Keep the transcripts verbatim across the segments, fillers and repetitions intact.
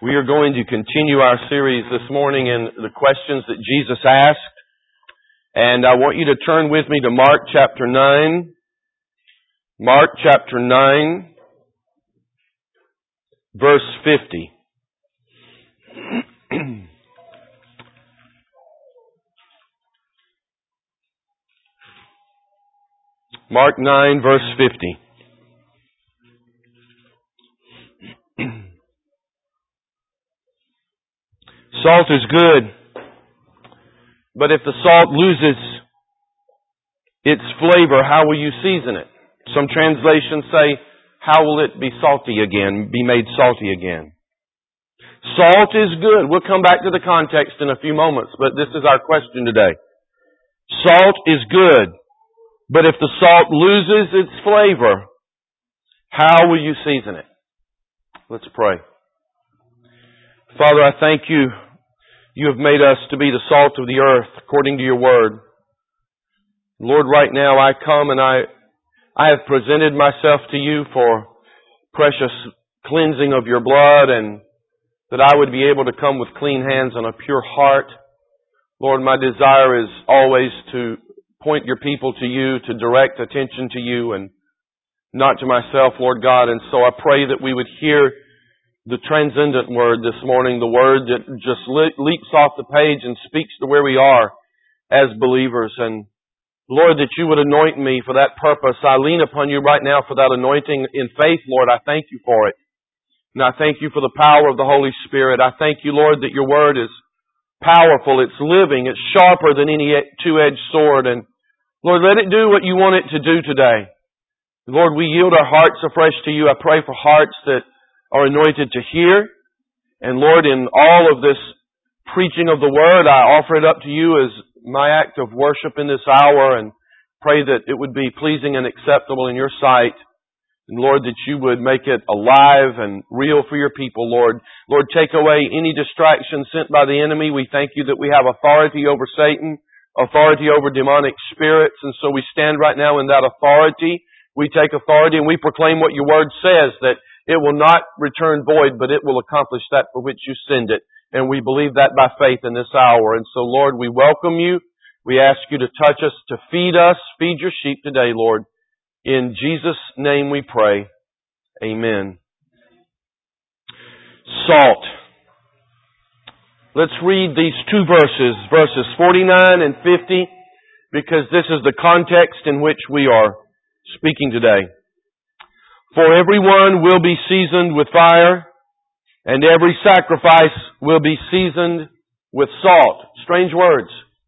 We are going to continue our series this morning in the questions that Jesus asked. And I want you to turn with me to Mark chapter nine. Mark chapter nine, verse fifty. Mark nine, verse fifty. Salt is good, but if the salt loses its flavor, how will you season it? Some translations say, how will it be salty again, be made salty again? Salt is good. We'll come back to the context in a few moments, but this is our question today. Salt is good, but if the salt loses its flavor, how will you season it? Let's pray. Father, I thank you. You have made us to be the salt of the earth according to your word. Lord, right now I come and I, I have presented myself to you for precious cleansing of your blood, and that I would be able to come with clean hands and a pure heart. Lord, my desire is always to point your people to you, to direct attention to you and not to myself, Lord God. And so I pray that we would hear the transcendent word this morning, the word that just le- leaps off the page and speaks to where we are as believers. And Lord, that you would anoint me for that purpose. I lean upon you right now for that anointing in faith, Lord. I thank you for it. And I thank you for the power of the Holy Spirit. I thank you, Lord, that your word is powerful, it's living, it's sharper than any two-edged sword. And Lord, let it do what you want it to do today. Lord, we yield our hearts afresh to you. I pray for hearts that are anointed to hear. And Lord, in all of this preaching of the word, I offer it up to you as my act of worship in this hour, and pray that it would be pleasing and acceptable in your sight. And Lord, that you would make it alive and real for your people, Lord. Lord, take away any distraction sent by the enemy. We thank you that we have authority over Satan, authority over demonic spirits, and so we stand right now in that authority. We take authority and we proclaim what your word says, that it will not return void, but it will accomplish that for which you send it. And we believe that by faith in this hour. And so, Lord, we welcome you. We ask you to touch us, to feed us, feed your sheep today, Lord. In Jesus' name we pray. Amen. Salt. Let's read these two verses, verses forty-nine and fifty, because this is the context in which we are speaking today. For everyone will be seasoned with fire, and every sacrifice will be seasoned with salt. Strange words.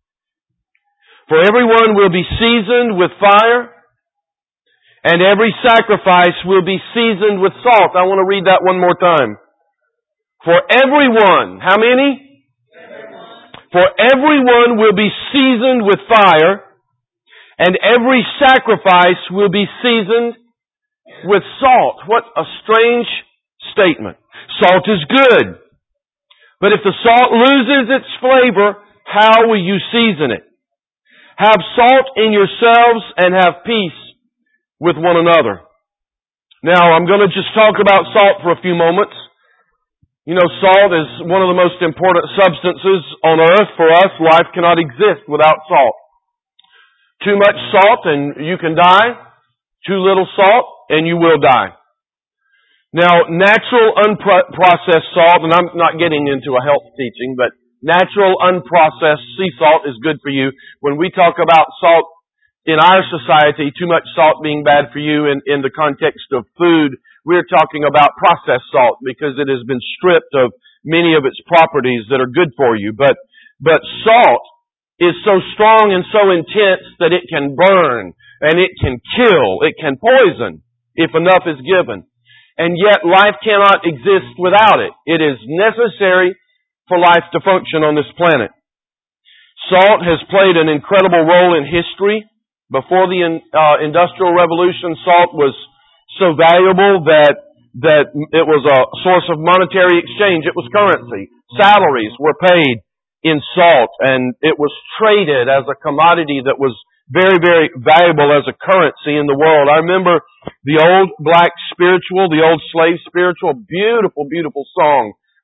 For everyone will be seasoned with fire, and every sacrifice will be seasoned with salt. I want to read that one more time. For everyone, how many? Everyone. For everyone will be seasoned with fire, and every sacrifice will be seasoned with salt. What a strange statement. Salt is good. But if the salt loses its flavor, how will you season it? Have salt in yourselves and have peace with one another. Now, I'm going to just talk about salt for a few moments. You know, salt is one of the most important substances on earth for us. Life cannot exist without salt. Too much salt and you can die. Too little salt and you will die. Now, natural unprocessed salt, and I'm not getting into a health teaching, but natural unprocessed sea salt is good for you. When we talk about salt in our society, too much salt being bad for you in, in the context of food, we're talking about processed salt because it has been stripped of many of its properties that are good for you. But, but salt is so strong and so intense that it can burn and it can kill, it can poison if enough is given. And yet life cannot exist without it. It is necessary for life to function on this planet. Salt has played an incredible role in history. Before the uh, Industrial Revolution, salt was so valuable that that it was a source of monetary exchange. It was currency. Salaries were paid in salt, and it was traded as a commodity that was very, very valuable as a currency in the world. I remember the old black spiritual, the old slave spiritual, beautiful, beautiful song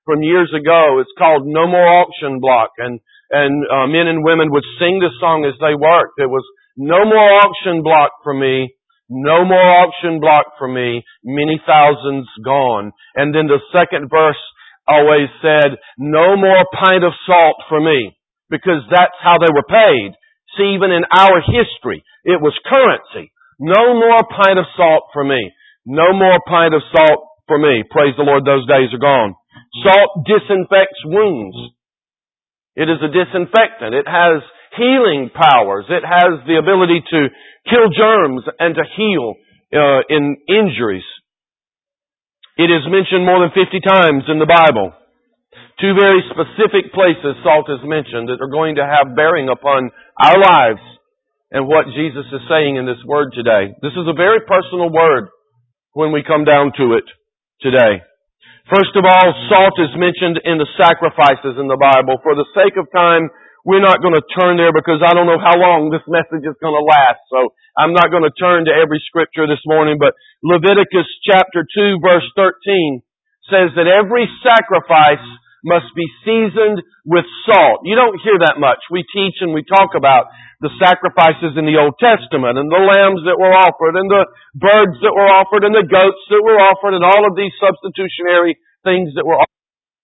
from years ago. It's called No More Auction Block. And, and uh, men and women would sing this song as they worked. It was, no more auction block for me. No more auction block for me. Many thousands gone. And then the second verse always said, no more pint of salt for me. Because that's how they were paid. See, even in our history, it was currency. No more pint of salt for me. No more pint of salt for me. Praise the Lord, those days are gone. Salt disinfects wounds. It is a disinfectant. It has healing powers. It has the ability to kill germs and to heal uh, in injuries. It is mentioned more than fifty times in the Bible. Two very specific places salt is mentioned that are going to have bearing upon our lives and what Jesus is saying in this word today. This is a very personal word when we come down to it today. First of all, salt is mentioned in the sacrifices in the Bible. For the sake of time, we're not going to turn there because I don't know how long this message is going to last. So I'm not going to turn to every scripture this morning, but Leviticus chapter two verse thirteen says that every sacrifice must be seasoned with salt. You don't hear that much. We teach and we talk about the sacrifices in the Old Testament and the lambs that were offered and the birds that were offered and the goats that were offered and all of these substitutionary things that were offered.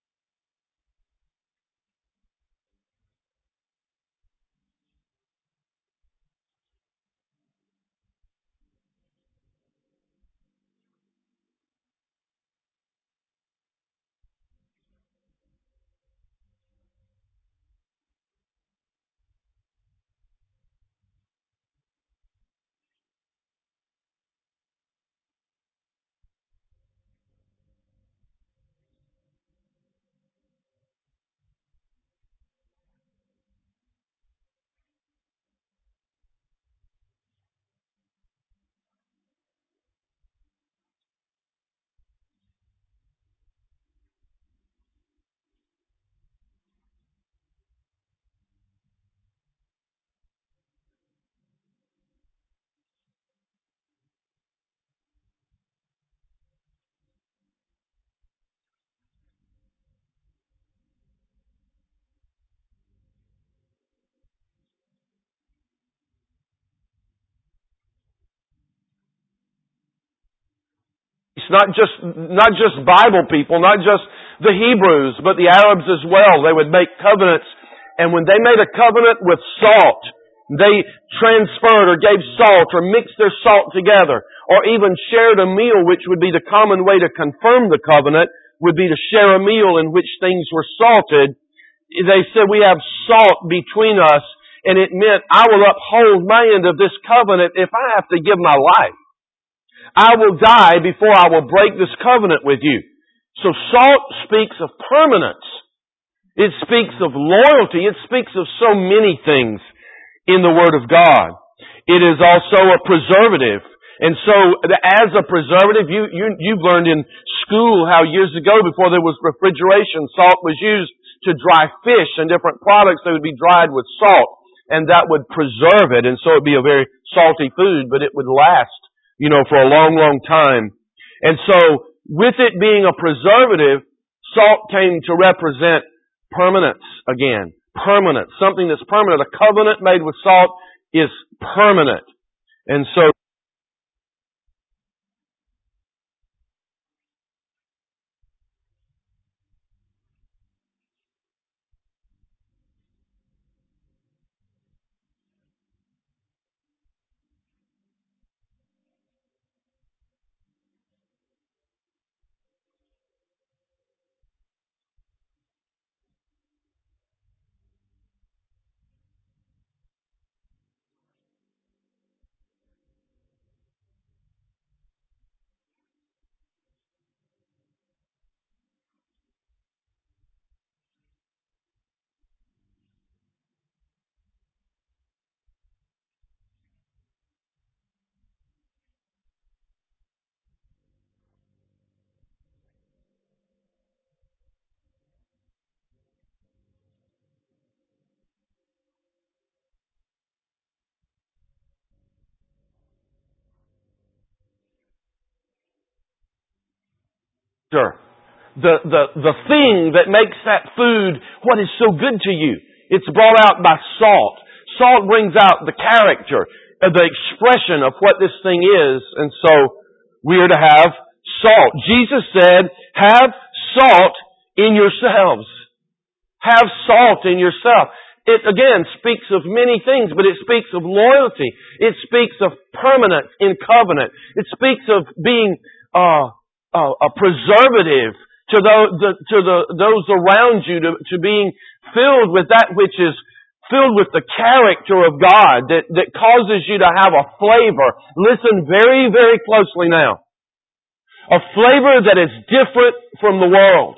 It's not just, not just Bible people, not just the Hebrews, but the Arabs as well. They would make covenants, and when they made a covenant with salt, they transferred or gave salt or mixed their salt together, or even shared a meal, which would be the common way to confirm the covenant, would be to share a meal in which things were salted. They said, we have salt between us, and it meant I will uphold my end of this covenant if I have to give my life. I will die before I will break this covenant with you. So salt speaks of permanence. It speaks of loyalty. It speaks of so many things in the Word of God. It is also a preservative. And so as a preservative, you, you, you've learned in school how years ago, before there was refrigeration, salt was used to dry fish and different products that would be dried with salt. And that would preserve it. And so it would be a very salty food, but it would last, you know, for a long, long time. And so, with it being a preservative, salt came to represent permanence again. Permanent. Something that's permanent. A covenant made with salt is permanent. And so, sure. the, the, the thing that makes that food what is so good to you. It's brought out by salt. Salt brings out the character, the expression of what this thing is. And so we are to have salt. Jesus said, have salt in yourselves. Have salt in yourself. It again speaks of many things, but it speaks of loyalty. It speaks of permanence in covenant. It speaks of being uh, uh, a preservative to those, the, to the, those around you, to, to being filled with that which is filled with the character of God that, that causes you to have a flavor. Listen very, very closely now. A flavor that is different from the world.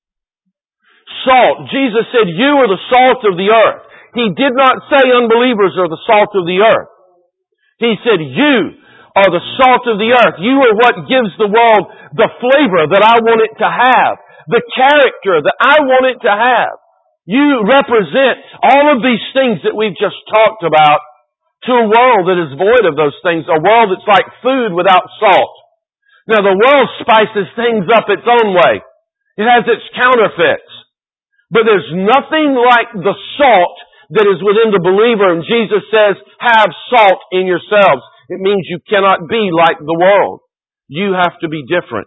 Salt. Jesus said, you are the salt of the earth. He did not say unbelievers are the salt of the earth. He said, you are the salt of the earth. You are what gives the world the flavor that I want it to have. The character that I want it to have. You represent all of these things that we've just talked about to a world that is void of those things. A world that's like food without salt. Now the world spices things up its own way. It has its counterfeits. But there's nothing like the salt that is within the believer. And Jesus says, have salt in yourselves. It means you cannot be like the world. You have to be different.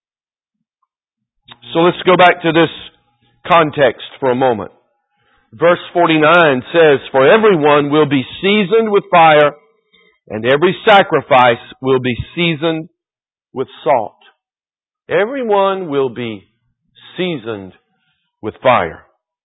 So let's go back to this context for a moment. Verse forty-nine says, for everyone will be seasoned with fire, and every sacrifice will be seasoned with salt. Everyone will be seasoned with fire.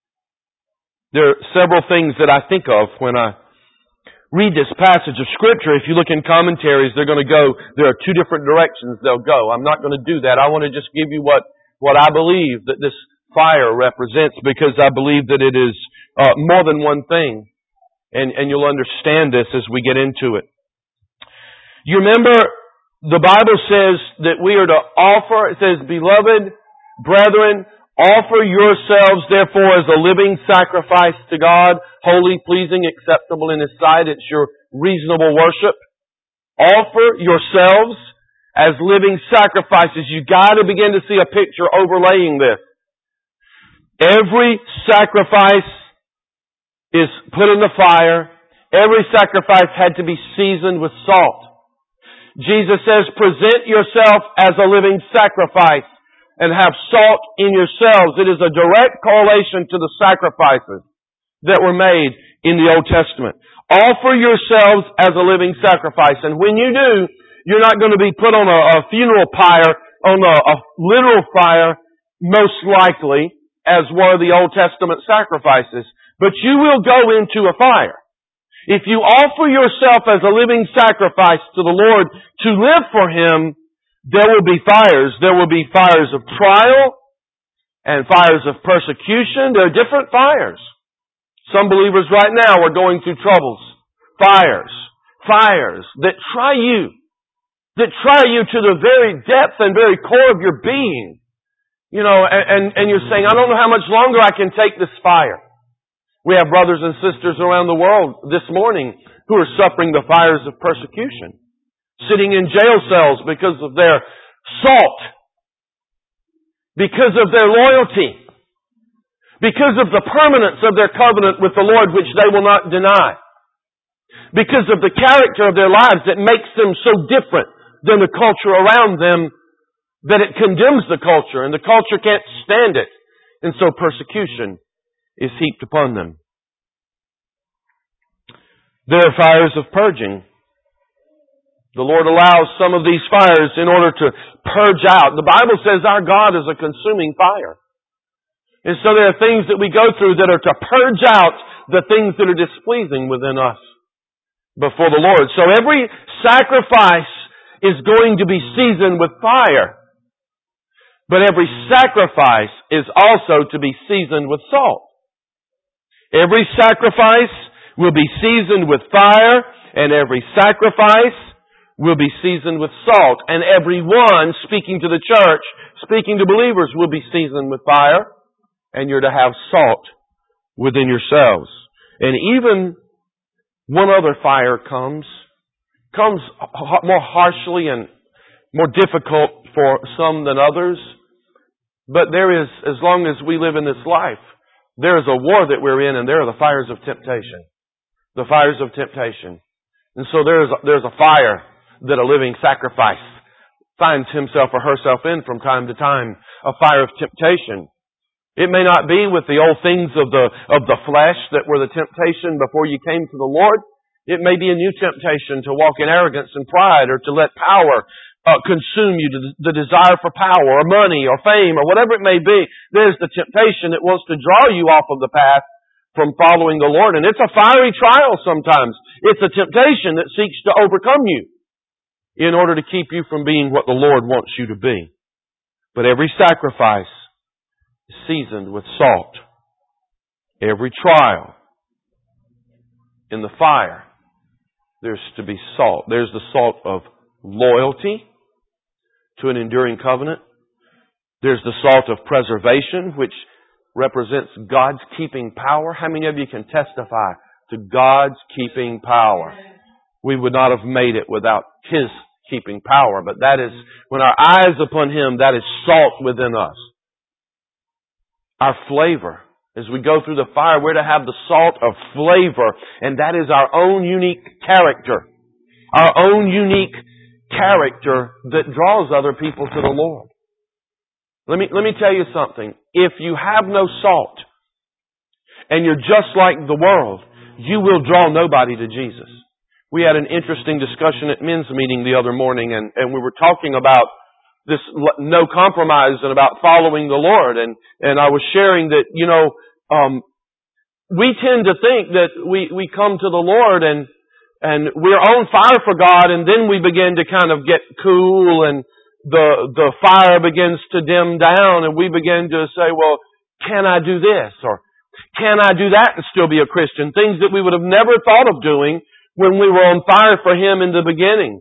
There are several things that I think of when I read this passage of Scripture. If you look in commentaries, they're going to go, there are two different directions they'll go. I'm not going to do that. I want to just give you what, what I believe that this fire represents, because I believe that it is uh, more than one thing. And, and you'll understand this as we get into it. You remember, the Bible says that we are to offer, it says, beloved brethren, offer yourselves, therefore, as a living sacrifice to God, holy, pleasing, acceptable in His sight. It's your reasonable worship. Offer yourselves as living sacrifices. You've got to begin to see a picture overlaying this. Every sacrifice is put in the fire. Every sacrifice had to be seasoned with salt. Jesus says, present yourself as a living sacrifice and have salt in yourselves. It is a direct correlation to the sacrifices that were made in the Old Testament. Offer yourselves as a living sacrifice. And when you do, you're not going to be put on a, a funeral pyre, on a, a literal fire, most likely, as were the Old Testament sacrifices. But you will go into a fire. If you offer yourself as a living sacrifice to the Lord to live for Him, there will be fires. There will be fires of trial and fires of persecution. There are different fires. Some believers right now are going through troubles. Fires. Fires that try you. That try you to the very depth and very core of your being. You know, and, and, and you're saying, I don't know how much longer I can take this fire. We have brothers and sisters around the world this morning who are suffering the fires of persecution. Sitting in jail cells because of their salt. Because of their loyalty. Because of the permanence of their covenant with the Lord, which they will not deny. Because of the character of their lives that makes them so different than the culture around them that it condemns the culture, and the culture can't stand it. And so persecution is heaped upon them. There are fires of purging. The Lord allows some of these fires in order to purge out. The Bible says our God is a consuming fire. And so there are things that we go through that are to purge out the things that are displeasing within us before the Lord. So every sacrifice is going to be seasoned with fire. But every sacrifice is also to be seasoned with salt. Every sacrifice will be seasoned with fire, and every sacrifice will be seasoned with salt. And every one, speaking to the church, speaking to believers, will be seasoned with fire, and you're to have salt within yourselves. And even one other fire comes, comes more harshly and more difficult for some than others. But there is, as long as we live in this life, there is a war that we're in, and there are the fires of temptation. The fires of temptation. And so there's, there's a fire that a living sacrifice finds himself or herself in from time to time. A fire of temptation. It may not be with the old things of the, of the flesh that were the temptation before you came to the Lord. It may be a new temptation to walk in arrogance and pride, or to let power uh, consume you, the desire for power or money or fame or whatever it may be. There's the temptation that wants to draw you off of the path from following the Lord. And it's a fiery trial sometimes. It's a temptation that seeks to overcome you in order to keep you from being what the Lord wants you to be. But every sacrifice is seasoned with salt. Every trial in the fire, there's to be salt. There's the salt of loyalty to an enduring covenant. There's the salt of preservation, which represents God's keeping power. How many of you can testify to God's keeping power? We would not have made it without His keeping power. But that is, when our eyes upon Him, that is salt within us. Our flavor. As we go through the fire, we're to have the salt of flavor. And that is our own unique character. Our own unique character that draws other people to the Lord. Let me, let me tell you something. If you have no salt, and you're just like the world, you will draw nobody to Jesus. We had an interesting discussion at men's meeting the other morning, and, and we were talking about this no compromise and about following the Lord. And, and I was sharing that, you know, um, we tend to think that we, we come to the Lord and, and we're on fire for God, and then we begin to kind of get cool, and the, the fire begins to dim down, and we begin to say, well, can I do this? Or can I do that and still be a Christian? Things that we would have never thought of doing when we were on fire for Him in the beginning.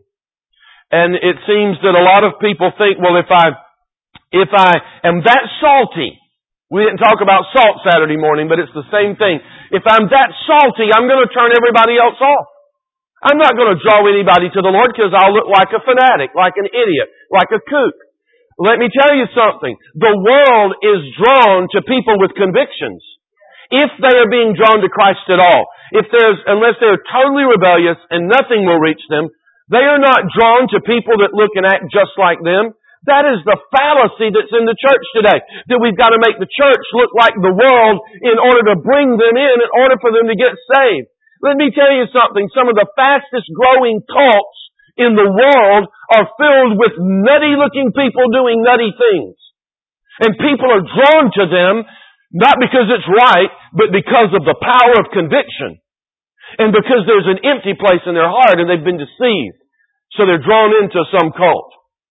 And it seems that a lot of people think, well, if I, if I am that salty, we didn't talk about salt Saturday morning, but it's the same thing. If I'm that salty, I'm going to turn everybody else off. I'm not going to draw anybody to the Lord because I'll look like a fanatic, like an idiot, like a kook. Let me tell you something. The world is drawn to people with convictions. If they are being drawn to Christ at all. If there's, unless they're totally rebellious and nothing will reach them, they are not drawn to people that look and act just like them. That is the fallacy that's in the church today. That we've got to make the church look like the world in order to bring them in, in order for them to get saved. Let me tell you something. Some of the fastest growing cults in the world are filled with nutty looking people doing nutty things. And people are drawn to them, not because it's right, but because of the power of conviction. And because there's an empty place in their heart and they've been deceived. So they're drawn into some cult.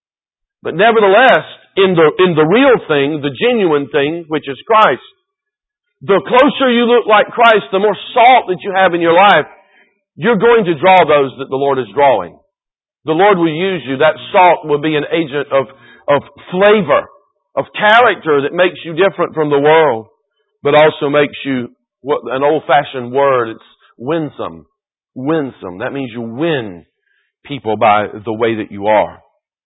But nevertheless, in the, in the real thing, the genuine thing, which is Christ, the closer you look like Christ, the more salt that you have in your life, you're going to draw those that the Lord is drawing. The Lord will use you. That salt will be an agent of, of flavor, of character that makes you different from the world, but also makes you, what an old-fashioned word, it's winsome. Winsome. That means you win people by the way that you are.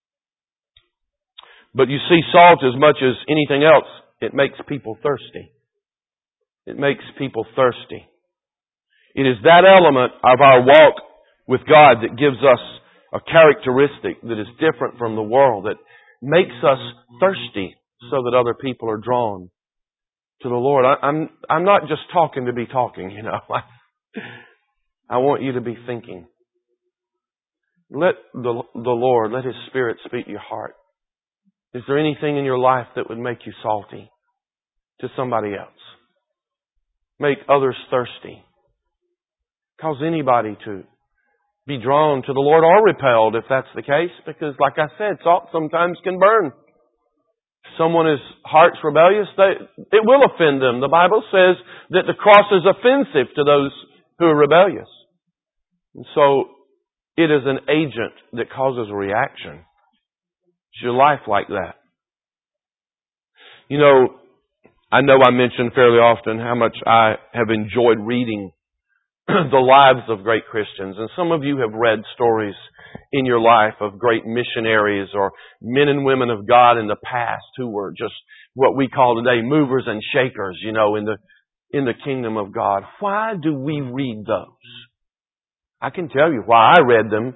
But you see, salt, as much as anything else, it makes people thirsty. It makes people thirsty. It is that element of our walk with God that gives us a characteristic that is different from the world, that makes us thirsty so that other people are drawn to the Lord. I, I'm, I'm not just talking to be talking, you know. I want you to be thinking. Let the, the Lord, let His Spirit speak to your heart. Is there anything in your life that would make you salty to somebody else? Make others thirsty. Cause anybody to be drawn to the Lord or repelled if that's the case. Because like I said, salt sometimes can burn. If someone is heart's rebellious, they, it will offend them. The Bible says that the cross is offensive to those who are rebellious. And so it is an agent that causes a reaction. Is your life like that? You know, I know I mention fairly often how much I have enjoyed reading the lives of great Christians. And some of you have read stories in your life of great missionaries or men and women of God in the past who were just what we call today movers and shakers, you know, in the, in the kingdom of God. Why do we read those? I can tell you why I read them.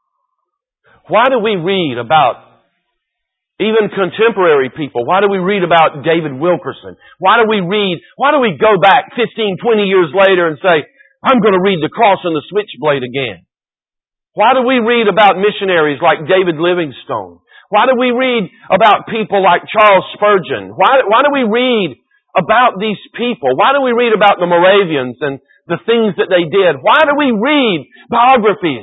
Why do we read about even contemporary people? Why do we read about David Wilkerson? Why do we read, why do we go back fifteen, twenty years later and say, I'm going to read the cross and the switchblade again? Why do we read about missionaries like David Livingstone? Why do we read about people like Charles Spurgeon? Why, why do we read about these people? Why do we read about the Moravians and the things that they did? Why do we read biographies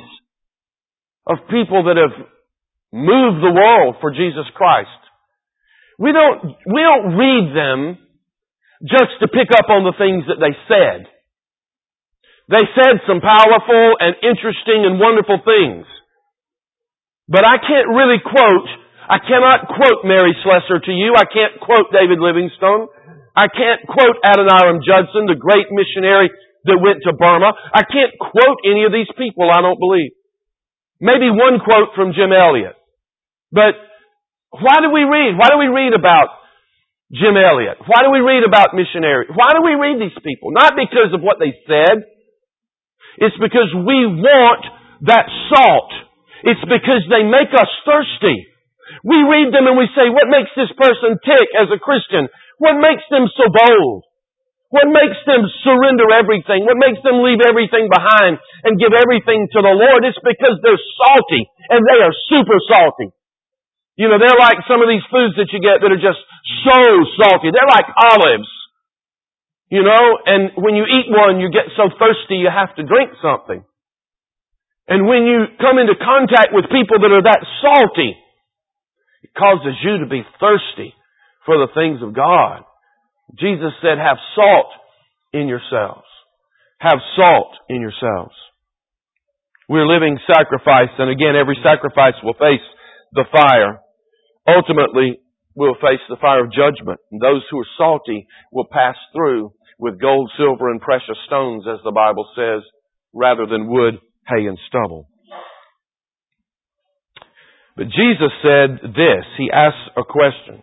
of people that have moved the world for Jesus Christ? We don't, we don't read them just to pick up on the things that they said. They said some powerful and interesting and wonderful things. But I can't really quote, I cannot quote Mary Slessor to you. I can't quote David Livingstone. I can't quote Adoniram Judson, the great missionary that went to Burma. I can't quote any of these people, I don't believe. Maybe one quote from Jim Elliot. But why do we read? Why do we read about Jim Elliot? Why do we read about missionaries? Why do we read these people? Not because of what they said. It's because we want that salt. It's because they make us thirsty. We read them and we say, what makes this person tick as a Christian? What makes them so bold? What makes them surrender everything? What makes them leave everything behind and give everything to the Lord? It's because they're salty, and they are super salty. You know, they're like some of these foods that you get that are just so salty. They're like olives. You know, and when you eat one, you get so thirsty you have to drink something. And when you come into contact with people that are that salty, it causes you to be thirsty for the things of God. Jesus said, have salt in yourselves. Have salt in yourselves. We're living sacrifice, and again, every sacrifice will face the fire. Ultimately, we'll face the fire of judgment. And those who are salty will pass through with gold, silver, and precious stones, as the Bible says, rather than wood, hay, and stubble. But Jesus said this. He asked a question.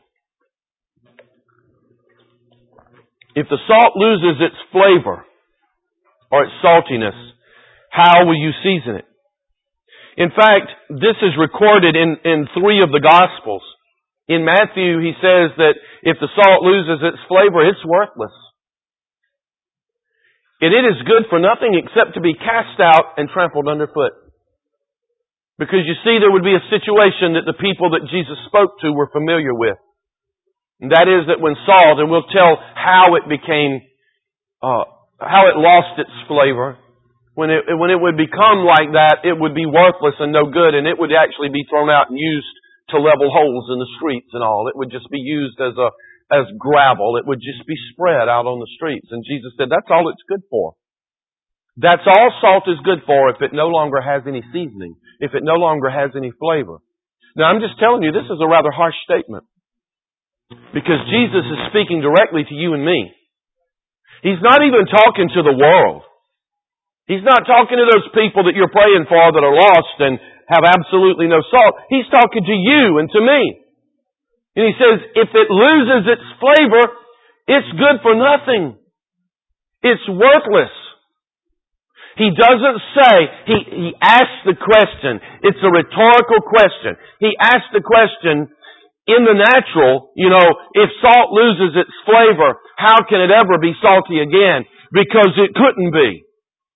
If the salt loses its flavor or its saltiness, how will you season it? In fact, this is recorded in, in three of the Gospels. In Matthew, he says that if the salt loses its flavor, it's worthless. And it is good for nothing except to be cast out and trampled underfoot. Because you see, there would be a situation that the people that Jesus spoke to were familiar with. And that is that when salt, and we'll tell how it became, uh, how it lost its flavor. When it, when it would become like that, it would be worthless and no good, and it would actually be thrown out and used to level holes in the streets and all. It would just be used as a, as gravel. It would just be spread out on the streets. And Jesus said, that's all it's good for. That's all salt is good for if it no longer has any seasoning, if it no longer has any flavor. Now, I'm just telling you, this is a rather harsh statement. Because Jesus is speaking directly to you and me. He's not even talking to the world. He's not talking to those people that you're praying for that are lost and have absolutely no salt. He's talking to you and to me. And He says, if it loses its flavor, it's good for nothing. It's worthless. He doesn't say, he, he asks the question. It's a rhetorical question. He asks the question, in the natural, you know, if salt loses its flavor, how can it ever be salty again? Because it couldn't be.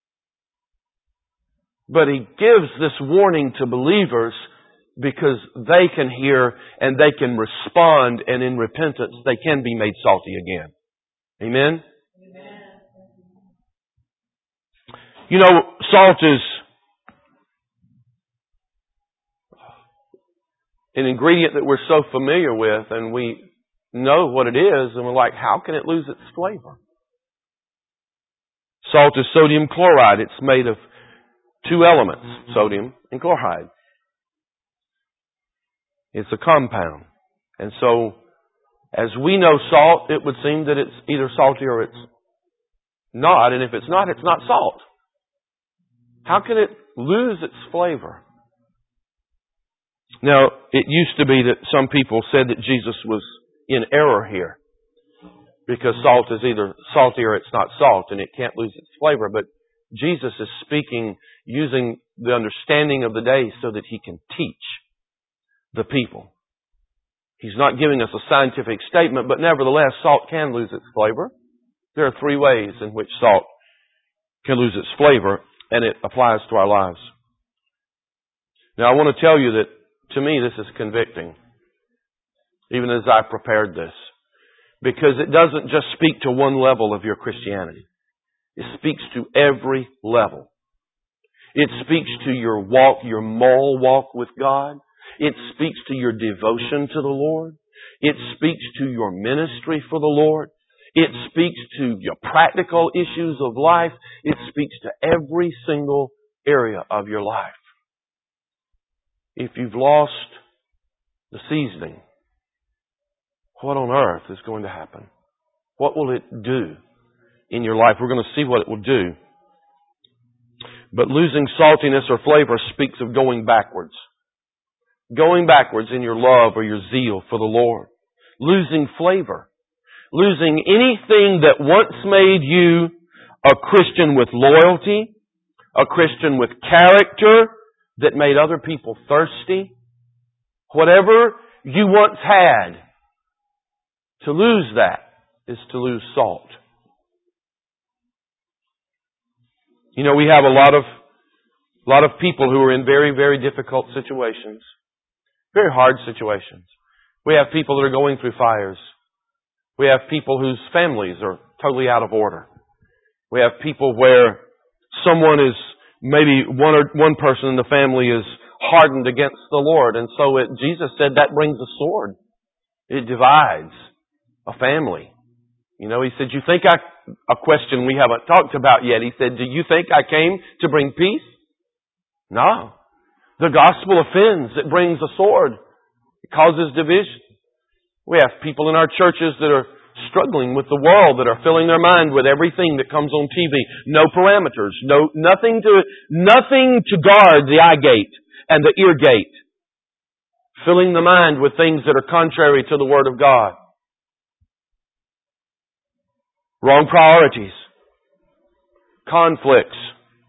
But He gives this warning to believers because they can hear and they can respond, and in repentance they can be made salty again. Amen? Amen. You know, salt is an ingredient that we're so familiar with, and we know what it is, and we're like, how can it lose its flavor? Salt is sodium chloride. It's made of two elements, sodium and chloride. It's a compound. And so, as we know salt, it would seem that it's either salty or it's not, and if it's not, it's not salt. How can it lose its flavor? Now, it used to be that some people said that Jesus was in error here. Because salt is either salty or it's not salt, and it can't lose its flavor. But Jesus is speaking using the understanding of the day so that He can teach the people. He's not giving us a scientific statement, but nevertheless, salt can lose its flavor. There are three ways in which salt can lose its flavor, and it applies to our lives. Now, I want to tell you that, to me, this is convicting, even as I prepared this. Because it doesn't just speak to one level of your Christianity. It speaks to every level. It speaks to your walk, your moral walk with God. It speaks to your devotion to the Lord. It speaks to your ministry for the Lord. It speaks to your practical issues of life. It speaks to every single area of your life. If you've lost the seasoning, what on earth is going to happen? What will it do in your life? We're going to see what it will do. But losing saltiness or flavor speaks of going backwards. Going backwards in your love or your zeal for the Lord. Losing flavor. Losing anything that once made you a Christian with loyalty, a Christian with character, that made other people thirsty. Whatever you once had, to lose that is to lose salt. You know, we have a lot of, a lot of people who are in very, very difficult situations. Very hard situations. We have people that are going through fires. We have people whose families are totally out of order. We have people where someone is, maybe one or one person in the family is hardened against the Lord. And so it, Jesus said that brings a sword. It divides a family. You know, He said, you think I, a question we haven't talked about yet. He said, do you think I came to bring peace? No. The gospel offends. It brings a sword. It causes division. We have people in our churches that are struggling with the world, that are filling their mind with everything that comes on T V. No parameters. No, nothing to, nothing to guard the eye gate and the ear gate. Filling the mind with things that are contrary to the Word of God. Wrong priorities. Conflicts.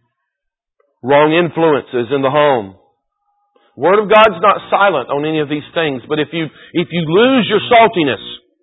Wrong influences in the home. Word of God's not silent on any of these things, but if you, if you lose your saltiness,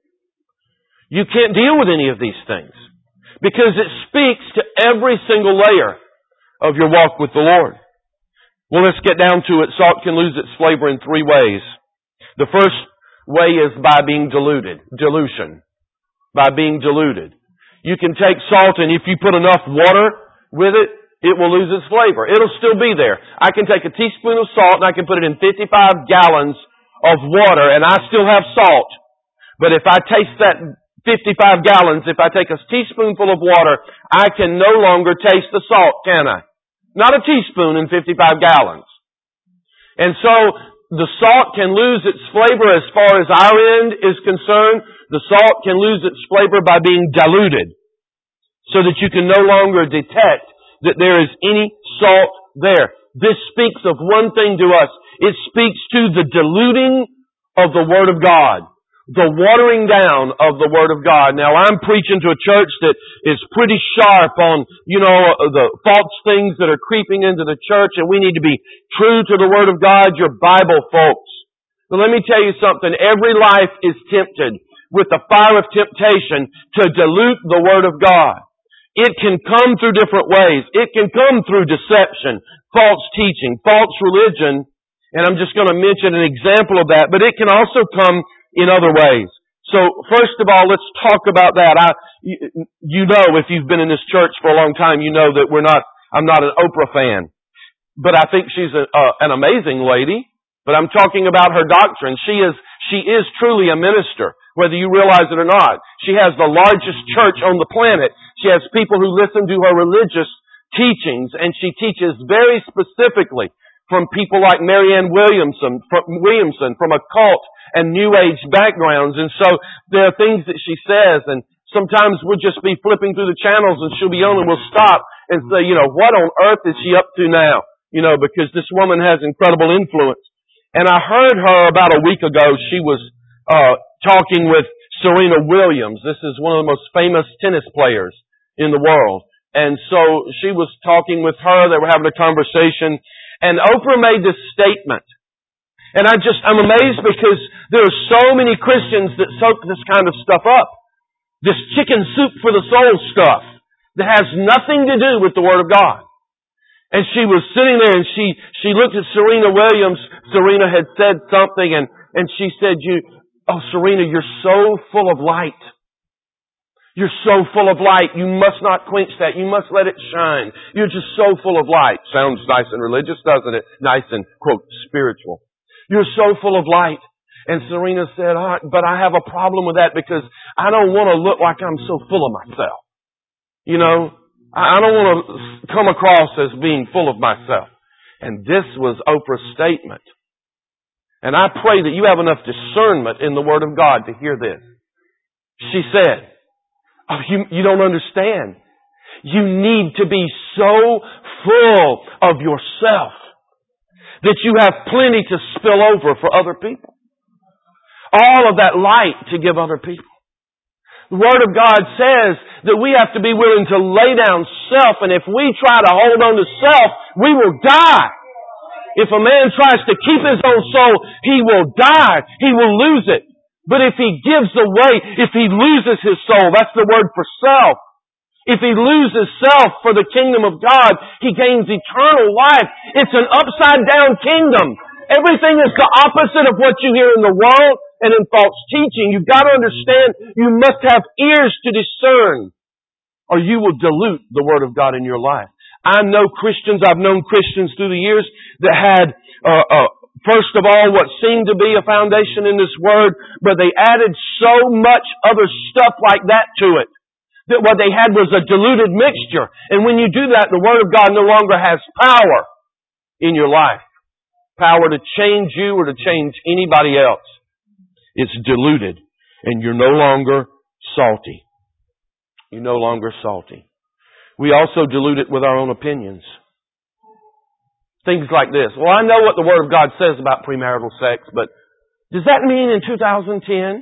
you can't deal with any of these things. Because it speaks to every single layer of your walk with the Lord. Well, let's get down to it. Salt can lose its flavor in three ways. The first way is by being diluted. Dilution. By being diluted. You can take salt, and if you put enough water with it, it will lose its flavor. It'll still be there. I can take a teaspoon of salt and I can put it in fifty-five gallons of water and I still have salt. But if I taste that fifty-five gallons, if I take a teaspoonful of water, I can no longer taste the salt, can I? Not a teaspoon in fifty-five gallons. And so the salt can lose its flavor as far as our end is concerned. The salt can lose its flavor by being diluted so that you can no longer detect that there is any salt there. This speaks of one thing to us. It speaks to the diluting of the Word of God. The watering down of the Word of God. Now, I'm preaching to a church that is pretty sharp on, you know, the false things that are creeping into the church, and we need to be true to the Word of God, your Bible folks. But let me tell you something. Every life is tempted with the fire of temptation to dilute the Word of God. It can come through different ways. It can come through deception, false teaching, false religion, and I'm just going to mention an example of that, but it can also come in other ways. So, first of all, let's talk about that. I, you know, if you've been in this church for a long time, you know that we're not, I'm not an Oprah fan. But I think she's a, uh, an amazing lady. But I'm talking about her doctrine. She is, she is truly a minister, whether you realize it or not. She has the largest church on the planet. She has people who listen to her religious teachings, and she teaches very specifically from people like Marianne Williamson, from Williamson, from occult and New Age backgrounds. And so there are things that she says, and sometimes we'll just be flipping through the channels and she'll be on and we'll stop and say, you know, what on earth is she up to now? You know, because this woman has incredible influence. And I heard her about a week ago. She was uh talking with Serena Williams. This is one of the most famous tennis players in the world. And so she was talking with her. They were having a conversation. And Oprah made this statement. And I just, I'm amazed because there are so many Christians that soak this kind of stuff up. This chicken soup for the soul stuff that has nothing to do with the Word of God. And she was sitting there and she, she looked at Serena Williams. Serena had said something and, and she said, "You, oh Serena, you're so full of light. You're so full of light. You must not quench that. You must let it shine. You're just so full of light." Sounds nice and religious, doesn't it? Nice and, quote, spiritual. "You're so full of light." And Serena said, oh, "But I have a problem with that because I don't want to look like I'm so full of myself. You know, I don't want to come across as being full of myself." And this was Oprah's statement. And I pray that you have enough discernment in the Word of God to hear this. She said, "Oh, you, you don't understand. You need to be so full of yourself that you have plenty to spill over for other people. All of that light to give other people." The Word of God says that we have to be willing to lay down self, and if we try to hold on to self, we will die. If a man tries to keep his own soul, he will die. He will lose it. But if he gives away, if he loses his soul, that's the word for self. If he loses self for the kingdom of God, he gains eternal life. It's an upside down kingdom. Everything is the opposite of what you hear in the world and in false teaching. You've got to understand, you must have ears to discern, or you will dilute the Word of God in your life. I know Christians, I've known Christians through the years that had, uh, uh, first of all, what seemed to be a foundation in this Word, but they added so much other stuff like that to it, that what they had was a diluted mixture. And when you do that, the Word of God no longer has power in your life. Power to change you or to change anybody else. It's diluted. And you're no longer salty. You're no longer salty. We also dilute it with our own opinions. Things like this. Well, I know what the Word of God says about premarital sex, but does that mean in two thousand ten?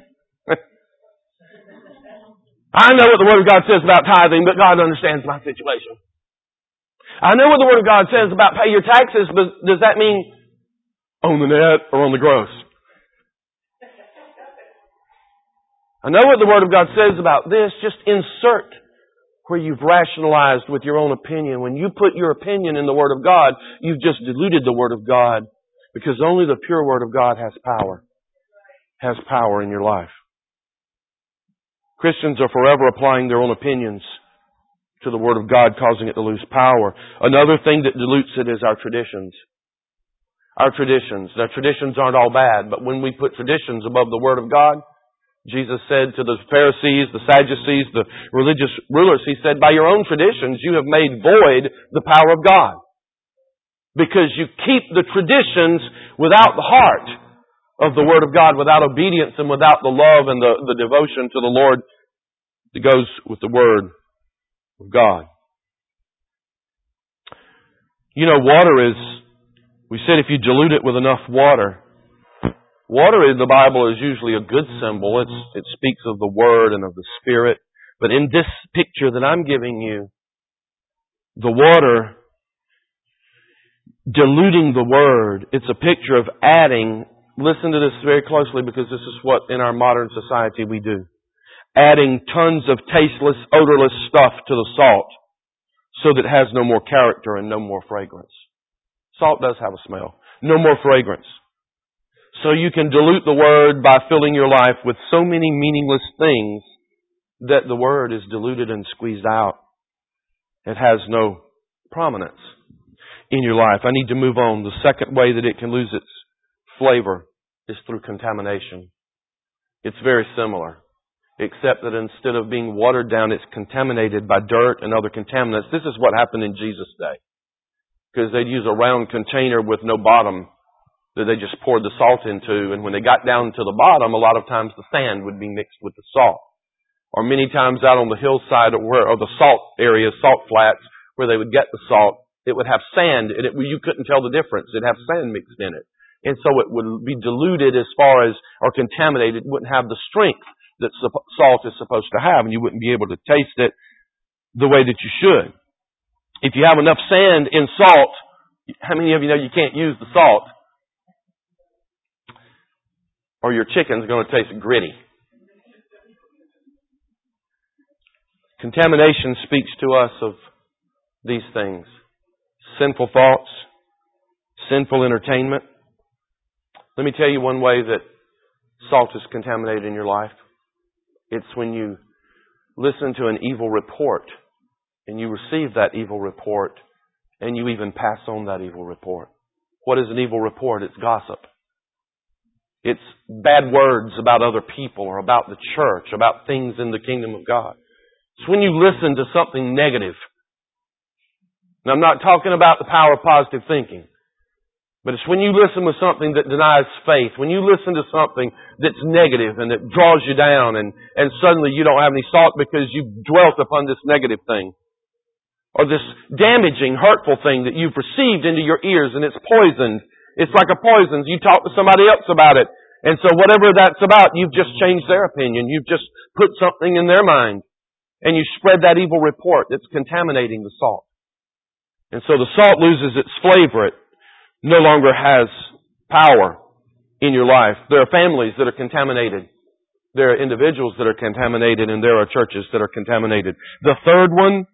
I know what the Word of God says about tithing, but God understands my situation. I know what the Word of God says about pay your taxes, but does that mean on the net or on the gross? I know what the Word of God says about this. Just insert where you've rationalized with your own opinion. When you put your opinion in the Word of God, you've just diluted the Word of God, because only the pure Word of God has power. Has power in your life. Christians are forever applying their own opinions to the Word of God, causing it to lose power. Another thing that dilutes it is our traditions. Our traditions. Now, traditions aren't all bad, but when we put traditions above the Word of God, Jesus said to the Pharisees, the Sadducees, the religious rulers, He said, by your own traditions you have made void the power of God. Because you keep the traditions without the heart of the Word of God, without obedience and without the love and the, the devotion to the Lord that goes with the Word of God. You know, water is, we said if you dilute it with enough water, water in the Bible is usually a good symbol. It's, it speaks of the Word and of the Spirit. But in this picture that I'm giving you, the water diluting the Word, it's a picture of adding, listen to this very closely because this is what in our modern society we do. Adding tons of tasteless, odorless stuff to the salt so that it has no more character and no more fragrance. Salt does have a smell. No more fragrance. So you can dilute the Word by filling your life with so many meaningless things that the Word is diluted and squeezed out. It has no prominence in your life. I need to move on. The second way that it can lose its flavor is through contamination. It's very similar, except that instead of being watered down, it's contaminated by dirt and other contaminants. This is what happened in Jesus' day. Because they'd use a round container with no bottom that they just poured the salt into, and when they got down to the bottom, a lot of times the sand would be mixed with the salt. Or many times out on the hillside or, where, or the salt areas, salt flats, where they would get the salt, it would have sand, and it, you couldn't tell the difference. It'd have sand mixed in it. And so it would be diluted as far as, or contaminated. It wouldn't have the strength that salt is supposed to have, and you wouldn't be able to taste it the way that you should. If you have enough sand in salt, how many of you know you can't use the salt? Or your chicken's going to taste gritty. Contamination speaks to us of these things. Sinful thoughts, sinful entertainment. Let me tell you one way that salt is contaminated in your life. It's when you listen to an evil report and you receive that evil report and you even pass on that evil report. What is an evil report? It's gossip. It's bad words about other people or about the church, about things in the kingdom of God. It's when you listen to something negative. Now, I'm not talking about the power of positive thinking. But it's when you listen to something that denies faith, when you listen to something that's negative and that draws you down and, and suddenly you don't have any salt because you've dwelt upon this negative thing. Or this damaging, hurtful thing that you've received into your ears and it's poisoned. It's like a poison. You talk to somebody else about it. And so whatever that's about, you've just changed their opinion. You've just put something in their mind. And you spread that evil report that's contaminating the salt. And so the salt loses its flavor. It no longer has power in your life. There are families that are contaminated. There are individuals that are contaminated, and there are churches that are contaminated. The third one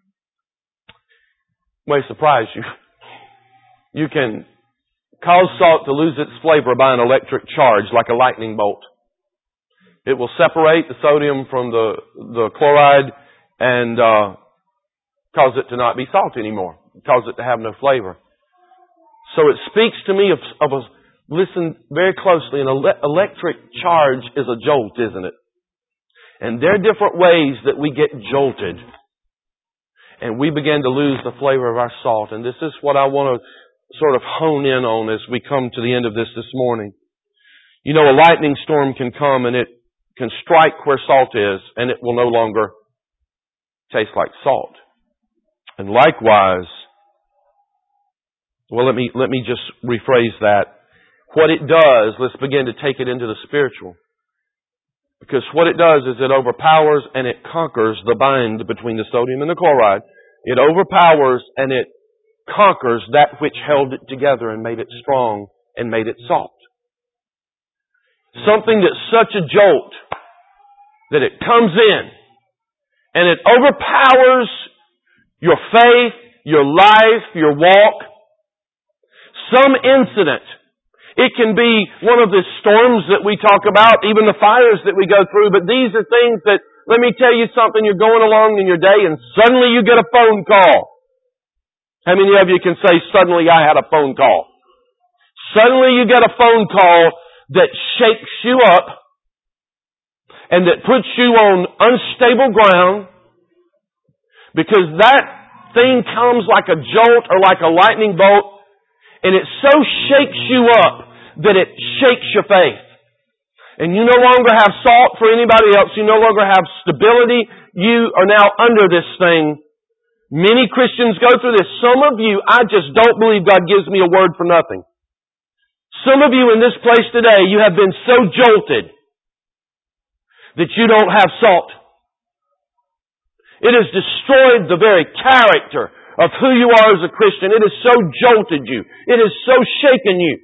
may surprise you. You can cause salt to lose its flavor by an electric charge, like a lightning bolt. It will separate the sodium from the, the chloride and uh, cause it to not be salt anymore. Cause it to have no flavor. So it speaks to me of, of a, listen very closely, an ele- electric charge is a jolt, isn't it? And there are different ways that we get jolted. And we begin to lose the flavor of our salt. And this is what I want to sort of hone in on as we come to the end of this this morning. You know, a lightning storm can come and it can strike where salt is, and it will no longer taste like salt. And likewise, well, let me, let me just rephrase that. What it does, let's begin to take it into the spiritual. Because what it does is it overpowers and it conquers the bind between the sodium and the chloride. It overpowers and it conquers that which held it together and made it strong and made it salt. Something that's such a jolt that it comes in and it overpowers your faith, your life, your walk. Some incident. It can be one of the storms that we talk about, even the fires that we go through, but these are things that, let me tell you something, you're going along in your day and suddenly you get a phone call. How many of you can say, suddenly I had a phone call? Suddenly you get a phone call that shakes you up and that puts you on unstable ground because that thing comes like a jolt or like a lightning bolt. And it so shakes you up that it shakes your faith. And you no longer have salt for anybody else. You no longer have stability. You are now under this thing. Many Christians go through this. Some of you, I just don't believe God gives me a word for nothing. Some of you in this place today, you have been so jolted that you don't have salt. It has destroyed the very character of who you are as a Christian. It has so jolted you. It has so shaken you.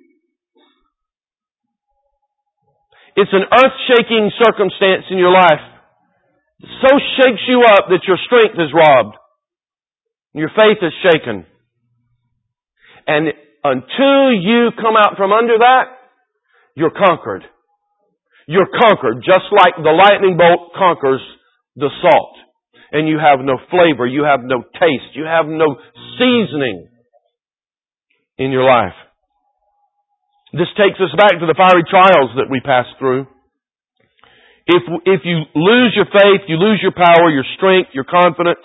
It's an earth-shaking circumstance in your life. It so shakes you up that your strength is robbed. Your faith is shaken. And until you come out from under that, you're conquered. You're conquered, just like the lightning bolt conquers the salt. And you have no flavor, you have no taste, you have no seasoning in your life. This takes us back to the fiery trials that we pass through. If, if you lose your faith, you lose your power, your strength, your confidence,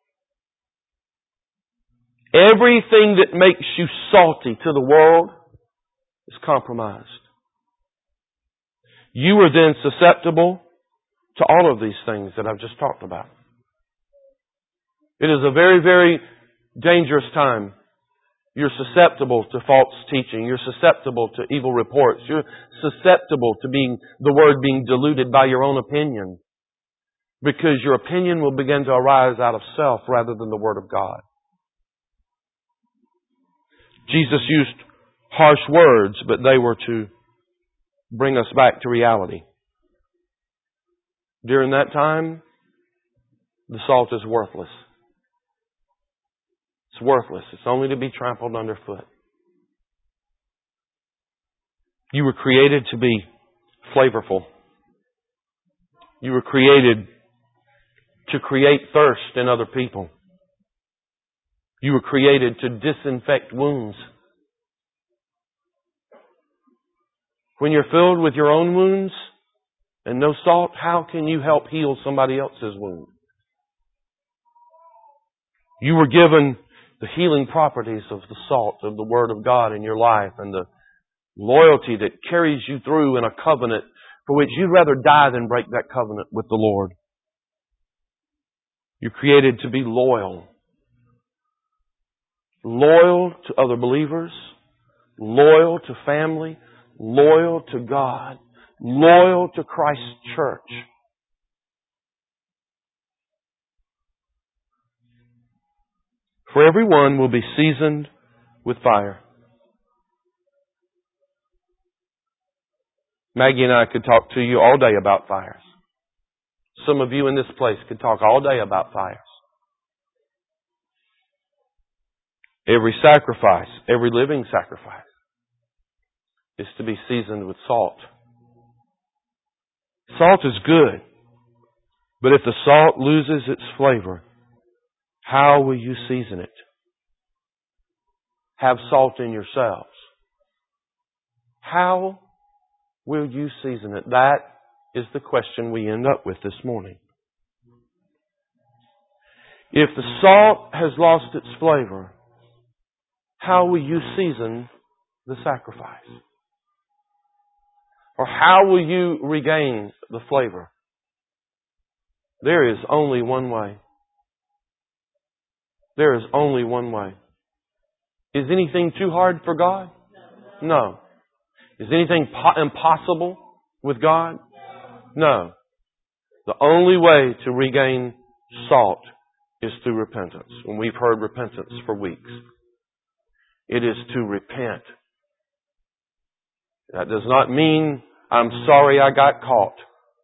everything that makes you salty to the world is compromised. You are then susceptible to all of these things that I've just talked about. It is a very, very dangerous time You're susceptible to false teaching. You're susceptible to evil reports. You're susceptible to being the Word being diluted by your own opinion. Because your opinion will begin to arise out of self rather than the Word of God. Jesus used harsh words, but they were to bring us back to reality. During that time, the salt is worthless. It's worthless. It's only to be trampled underfoot. You were created to be flavorful. You were created to create thirst in other people. You were created to disinfect wounds. When you're filled with your own wounds and no salt, how can you help heal somebody else's wound? You were given the healing properties of the salt of the Word of God in your life and the loyalty that carries you through in a covenant for which you'd rather die than break that covenant with the Lord. You're created to be loyal. Loyal to other believers, loyal to family, loyal to God, loyal to Christ's church. For everyone will be seasoned with fire. Maggie and I could talk to you all day about fires. Some of you in this place could talk all day about fires. Every sacrifice, every living sacrifice, is to be seasoned with salt. Salt is good, but if the salt loses its flavor, how will you season it? Have salt in yourselves. How will you season it? That is the question we end up with this morning. If the salt has lost its flavor, how will you season the sacrifice? Or how will you regain the flavor? There is only one way. There is only one way. Is anything too hard for God? No. Is anything po- impossible with God? No. The only way to regain salt is through repentance. And we've heard repentance for weeks. It is to repent. That does not mean I'm sorry I got caught.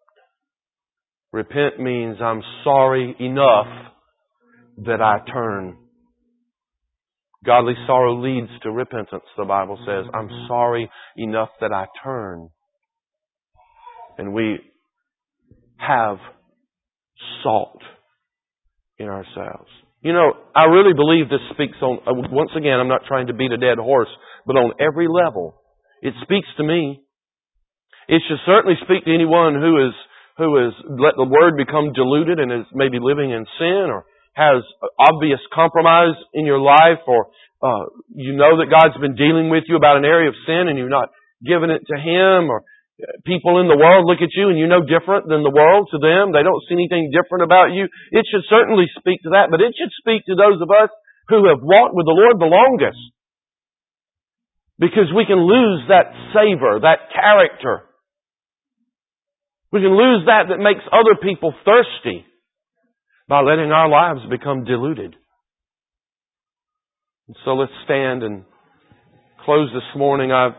Repent means I'm sorry enough that I turn. Godly sorrow leads to repentance, the Bible says. I'm sorry enough that I turn. And we have salt in ourselves. You know, I really believe this speaks on, once again, I'm not trying to beat a dead horse, but on every level. It speaks to me. It should certainly speak to anyone who is, who is let the Word become diluted and is maybe living in sin or has obvious compromise in your life, or uh, you know that God's been dealing with you about an area of sin and you're not giving it to Him, or people in the world look at you and you know different than the world to them. They don't see anything different about you. It should certainly speak to that, but it should speak to those of us who have walked with the Lord the longest. Because we can lose that savor, that character. We can lose that that makes other people thirsty by letting our lives become diluted. And so let's stand and close this morning. I've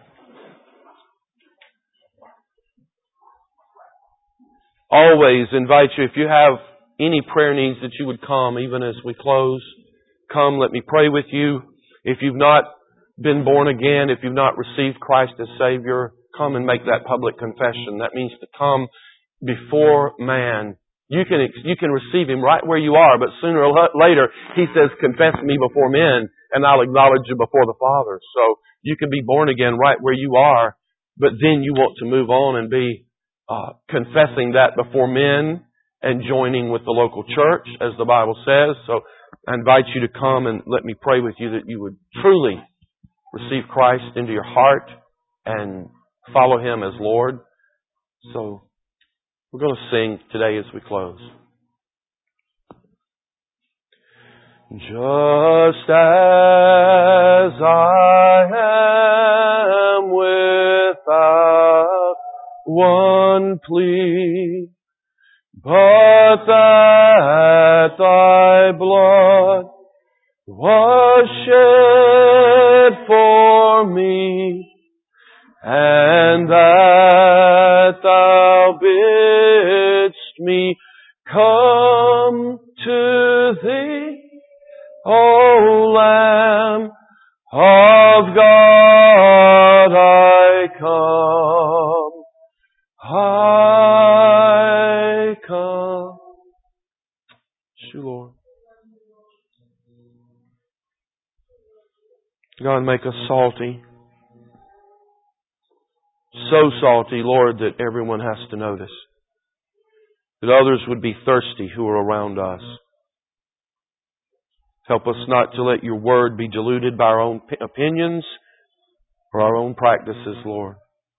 always invite you, if you have any prayer needs, that you would come even as we close. Come, let me pray with you. If you've not been born again, if you've not received Christ as Savior, come and make that public confession. That means to come before man. You can you can receive Him right where you are, but sooner or later He says, confess me before men and I'll acknowledge you before the Father. So you can be born again right where you are, but then you want to move on and be uh, confessing that before men and joining with the local church, as the Bible says. So I invite you to come and let me pray with you that you would truly receive Christ into your heart and follow Him as Lord. So we're going to sing today as we close. Just as I am without one plea, but that Thy blood was shed for me, and that Thou bidst me come to Thee, O Lamb of God, I come, I come. Thank you, Lord. God, make us salty. So salty, Lord, that everyone has to notice. That others would be thirsty who are around us. Help us not to let Your Word be diluted by our own opinions or our own practices, Lord.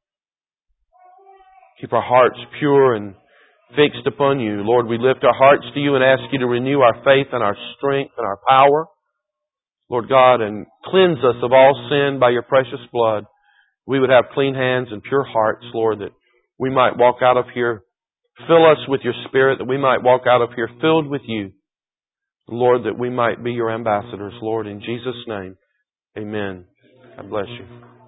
Keep our hearts pure and fixed upon You. Lord, we lift our hearts to You and ask You to renew our faith and our strength and our power, Lord God, and cleanse us of all sin by Your precious blood. We would have clean hands and pure hearts, Lord, that we might walk out of here. Fill us with Your Spirit, that we might walk out of here filled with You. Lord, that we might be Your ambassadors, Lord, in Jesus' name. Amen. God bless you.